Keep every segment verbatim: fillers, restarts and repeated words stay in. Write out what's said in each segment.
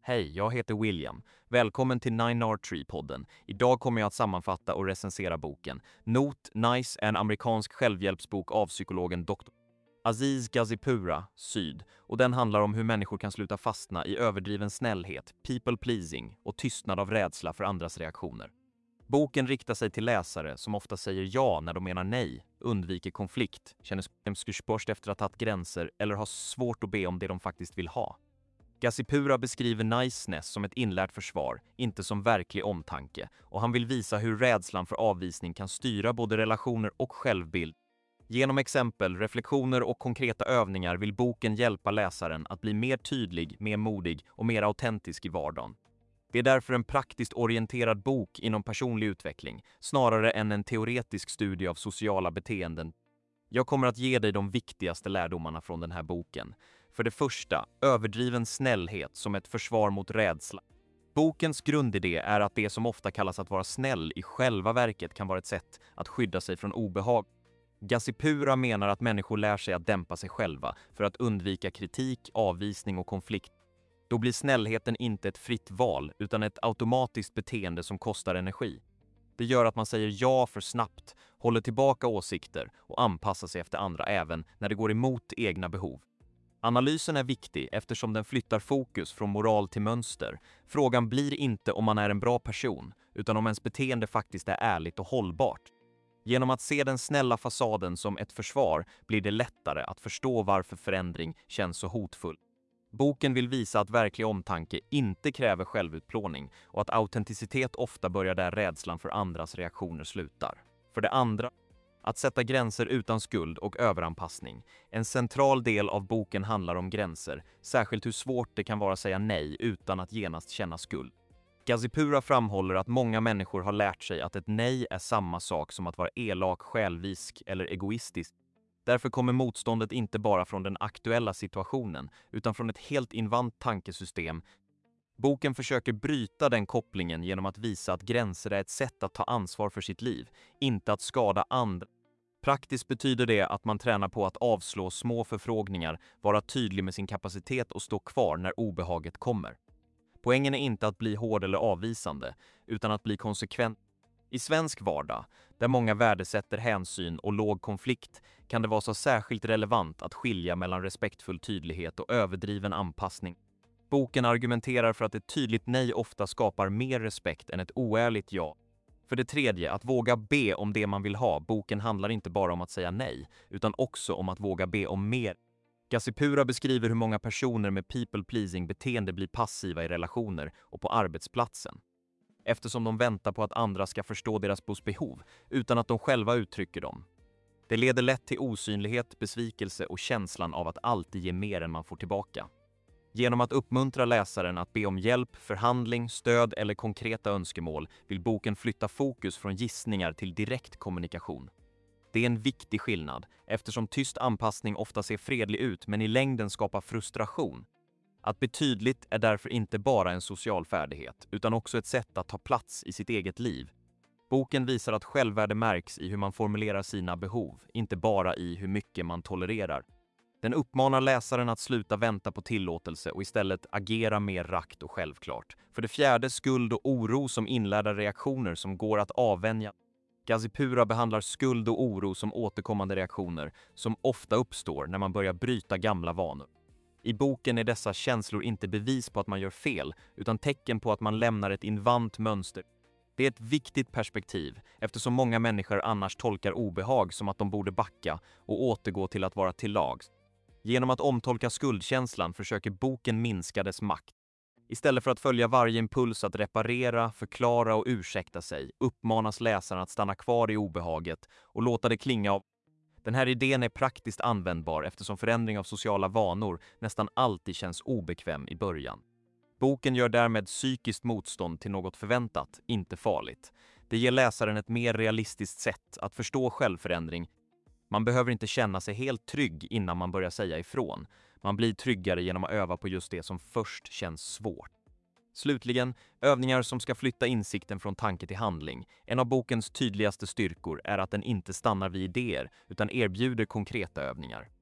Hej, jag heter William. Välkommen till Nine R Tree-podden. Idag kommer jag att sammanfatta och recensera boken Not Nice, en amerikansk självhjälpsbok av psykologen doktor Aziz Gazipura, Syd, och den handlar om hur människor kan sluta fastna i överdriven snällhet, people pleasing och tystnad av rädsla för andras reaktioner. Boken riktar sig till läsare som ofta säger ja när de menar nej, undviker konflikt, känner skrämskurs efter att ha tagit gränser eller har svårt att be om det de faktiskt vill ha. Gazipura beskriver niceness som ett inlärt försvar, inte som verklig omtanke, och han vill visa hur rädslan för avvisning kan styra både relationer och självbild. Genom exempel, reflektioner och konkreta övningar vill boken hjälpa läsaren att bli mer tydlig, mer modig och mer autentisk i vardagen. Det är därför en praktiskt orienterad bok inom personlig utveckling, snarare än en teoretisk studie av sociala beteenden. Jag kommer att ge dig de viktigaste lärdomarna från den här boken. För det första, överdriven snällhet som ett försvar mot rädsla. Bokens grundidé är att det som ofta kallas att vara snäll i själva verket kan vara ett sätt att skydda sig från obehag. Gazipura menar att människor lär sig att dämpa sig själva för att undvika kritik, avvisning och konflikt. Då blir snällheten inte ett fritt val utan ett automatiskt beteende som kostar energi. Det gör att man säger ja för snabbt, håller tillbaka åsikter och anpassar sig efter andra även när det går emot egna behov. Analysen är viktig eftersom den flyttar fokus från moral till mönster. Frågan blir inte om man är en bra person, utan om ens beteende faktiskt är ärligt och hållbart. Genom att se den snälla fasaden som ett försvar blir det lättare att förstå varför förändring känns så hotfull. Boken vill visa att verklig omtanke inte kräver självutplåning och att autenticitet ofta börjar där rädslan för andras reaktioner slutar. För det andra, att sätta gränser utan skuld och överanpassning. En central del av boken handlar om gränser, särskilt hur svårt det kan vara att säga nej utan att genast känna skuld. Gazipura framhåller att många människor har lärt sig att ett nej är samma sak som att vara elak, självisk eller egoistisk. Därför kommer motståndet inte bara från den aktuella situationen, utan från ett helt invant tankesystem. Boken försöker bryta den kopplingen genom att visa att gränser är ett sätt att ta ansvar för sitt liv, inte att skada andra. Praktiskt betyder det att man tränar på att avslå små förfrågningar, vara tydlig med sin kapacitet och stå kvar när obehaget kommer. Poängen är inte att bli hård eller avvisande, utan att bli konsekvent. I svensk vardag, där många värdesätter hänsyn och låg konflikt, kan det vara så särskilt relevant att skilja mellan respektfull tydlighet och överdriven anpassning. Boken argumenterar för att ett tydligt nej ofta skapar mer respekt än ett oärligt ja. För det tredje, att våga be om det man vill ha. Boken handlar inte bara om att säga nej, utan också om att våga be om mer. Gazipura beskriver hur många personer med people-pleasing beteende blir passiva i relationer och på arbetsplatsen, eftersom de väntar på att andra ska förstå deras behov utan att de själva uttrycker dem. Det leder lätt till osynlighet, besvikelse och känslan av att alltid ge mer än man får tillbaka. Genom att uppmuntra läsaren att be om hjälp, förhandling, stöd eller konkreta önskemål vill boken flytta fokus från gissningar till direkt kommunikation. Det är en viktig skillnad eftersom tyst anpassning ofta ser fredlig ut men i längden skapar frustration. Att bli tydligt är därför inte bara en social färdighet utan också ett sätt att ta plats i sitt eget liv. Boken visar att självvärde märks i hur man formulerar sina behov, inte bara i hur mycket man tolererar. Den uppmanar läsaren att sluta vänta på tillåtelse och istället agera mer rakt och självklart. För det fjärde, skuld och oro som inlärda reaktioner som går att avvänja. Gazipura behandlar skuld och oro som återkommande reaktioner som ofta uppstår när man börjar bryta gamla vanor. I boken är dessa känslor inte bevis på att man gör fel, utan tecken på att man lämnar ett invant mönster. Det är ett viktigt perspektiv, eftersom många människor annars tolkar obehag som att de borde backa och återgå till att vara till lags. Genom att omtolka skuldkänslan försöker boken minska dess makt. Istället för att följa varje impuls att reparera, förklara och ursäkta sig, uppmanas läsaren att stanna kvar i obehaget och låta det klinga av. Den här idén är praktiskt användbar eftersom förändring av sociala vanor nästan alltid känns obekväm i början. Boken gör därmed psykiskt motstånd till något förväntat, inte farligt. Det ger läsaren ett mer realistiskt sätt att förstå självförändring. Man behöver inte känna sig helt trygg innan man börjar säga ifrån. Man blir tryggare genom att öva på just det som först känns svårt. Slutligen, övningar som ska flytta insikten från tanke till handling. En av bokens tydligaste styrkor är att den inte stannar vid idéer utan erbjuder konkreta övningar.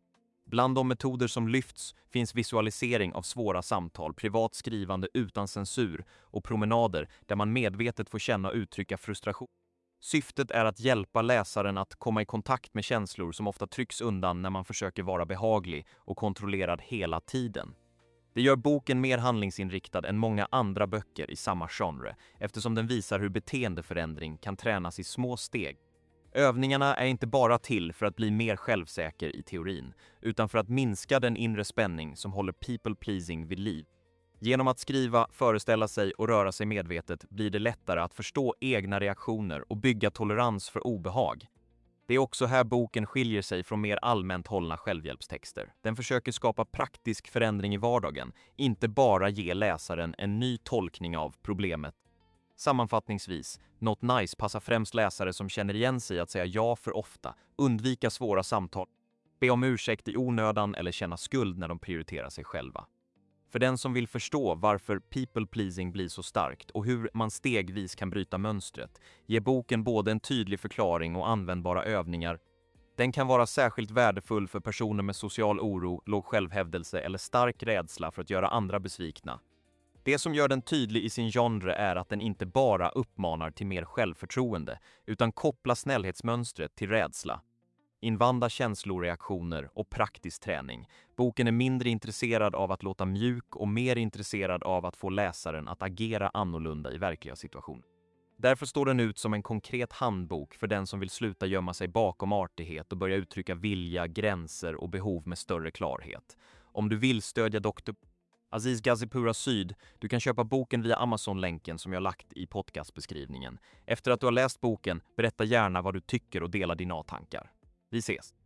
Bland de metoder som lyfts finns visualisering av svåra samtal, privat skrivande utan censur och promenader där man medvetet får känna och uttrycka frustration. Syftet är att hjälpa läsaren att komma i kontakt med känslor som ofta trycks undan när man försöker vara behaglig och kontrollerad hela tiden. Det gör boken mer handlingsinriktad än många andra böcker i samma genre eftersom den visar hur beteendeförändring kan tränas i små steg. Övningarna är inte bara till för att bli mer självsäker i teorin, utan för att minska den inre spänning som håller people pleasing vid liv. Genom att skriva, föreställa sig och röra sig medvetet blir det lättare att förstå egna reaktioner och bygga tolerans för obehag. Det är också här boken skiljer sig från mer allmänt hållna självhjälpstexter. Den försöker skapa praktisk förändring i vardagen, inte bara ge läsaren en ny tolkning av problemet. Sammanfattningsvis, Not Nice passar främst läsare som känner igen sig att säga ja för ofta, undvika svåra samtal, be om ursäkt i onödan eller känna skuld när de prioriterar sig själva. För den som vill förstå varför people pleasing blir så starkt och hur man stegvis kan bryta mönstret, ger boken både en tydlig förklaring och användbara övningar. Den kan vara särskilt värdefull för personer med social oro, låg självhävdelse eller stark rädsla för att göra andra besvikna. Det som gör den tydlig i sin genre är att den inte bara uppmanar till mer självförtroende, utan kopplar snällhetsmönstret till rädsla. Invanda känsloreaktioner och praktisk träning. Boken är mindre intresserad av att låta mjuk och mer intresserad av att få läsaren att agera annorlunda i verkliga situationer. Därför står den ut som en konkret handbok för den som vill sluta gömma sig bakom artighet och börja uttrycka vilja, gränser och behov med större klarhet. Om du vill stödja doktor Aziz Gazipura Syd, du kan köpa boken via Amazon-länken som jag lagt i podcastbeskrivningen. Efter att du har läst boken, berätta gärna vad du tycker och dela dina tankar. Vi ses!